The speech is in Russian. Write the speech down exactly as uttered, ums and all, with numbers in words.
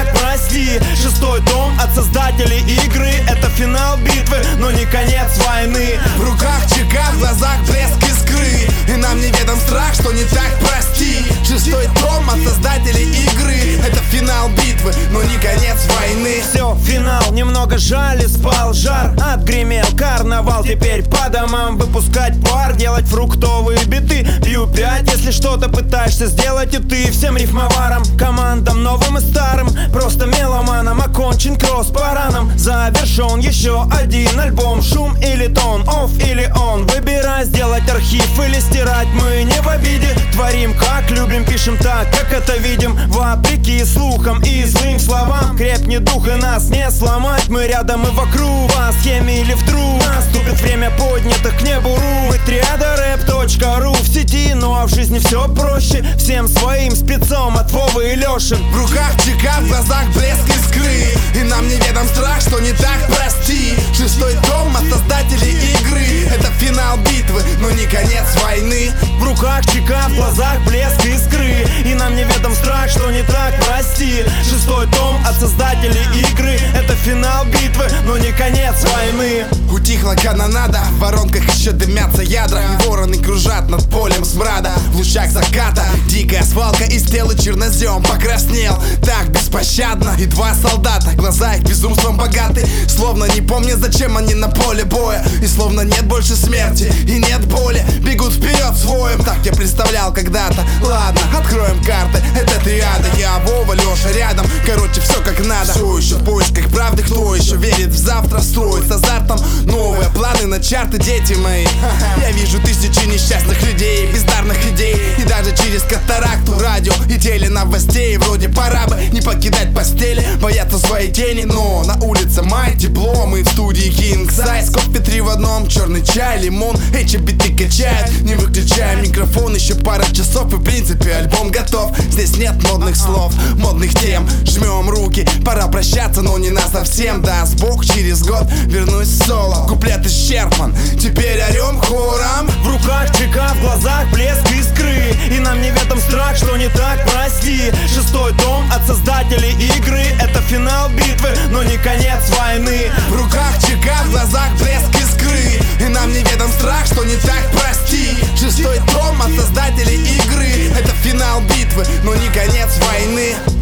так, прости. Шестой том от создателей игры. Это финал битвы, но не конец войны. В руках чека, в глазах блеск искры, и нам неведом страх, что не так, прости. Шестой том от создателей игры. Это финал битвы, но не конец войны. Все, финал, немного жаль, спал жар. Отгремел карнавал, теперь по домам выпускать пар, делать фруктовые биты. Пью пять, если что-то пытаешься сделать и ты. Всем рифмоварам, командам новым и старым, просто меломаном окончен кросс по ранам. Завершен еще один альбом. Шум или тон, офф или он. Выбирай, сделать архив или стирать. Мы не в обиде, творим как любим, пишем так, как это видим. Вопреки слухам и злым словам, крепнет дух и нас не сломать. Мы рядом и вокруг, по схеме или вдруг наступит время поднятых к небу рук. Мы триада рэп точка ру в сети, ну а в жизни все проще. Всем своим спецом от Вовы и Леши. В руках чека, в глазах блеск искры, и нам неведом страх, что не так, прости. Шестой том от создателей игры. Это финал битвы, но не конец войны. В руках чека, в глазах блеск искры, и нам неведом страх, что не так, прости. Шестой том от создателей игры. Это финал битвы, но не конец войны. Утихла канонада, в воронках еще дымятся ядра, и вороны кружат над полем смрада. В лучах заката дикая свалка из тела, чернозем покраснел так беспощадно. И два солдата, глаза их безумством богаты, словно не помнят, зачем они на поле боя. И словно нет больше смерти и нет боли, бегут вперед своим. Так я представлял когда-то. Ладно, откроем карты, это триада. Я, Вова, Леша рядом, короче все как надо. Все еще в поисках правды, кто еще верит в завтра, строит с азартом новые планы на чарты, дети мои. Я вижу тысячи несчастных людей, бездарных идей, и даже через катаракту радио и теленовостей. Вроде пора бы не покидать постели, бояться своей тени, но на улице май, дипломы в студии King Size, кофе три в одном, черный чай, лимон, эйч би ти качает. Не выключаем микрофон, еще пара часов, и в принципе альбом готов. Здесь нет модных слов, модных тем, жмем руки, пора прощаться, но не насовсем. Даст Бог, через год вернусь в соло, куплет исчерпан, теперь орем хором. В руках чека, в глазах блеск искры, и нам неведом страх, что не так, прости. Шестой том от создателей игры. Это финал битвы, но не конец войны. В руках чека, в глазах блеск искры, и нам неведом страх, что не так, прости. Шестой том от создателей игры. Это финал битвы, но не конец войны.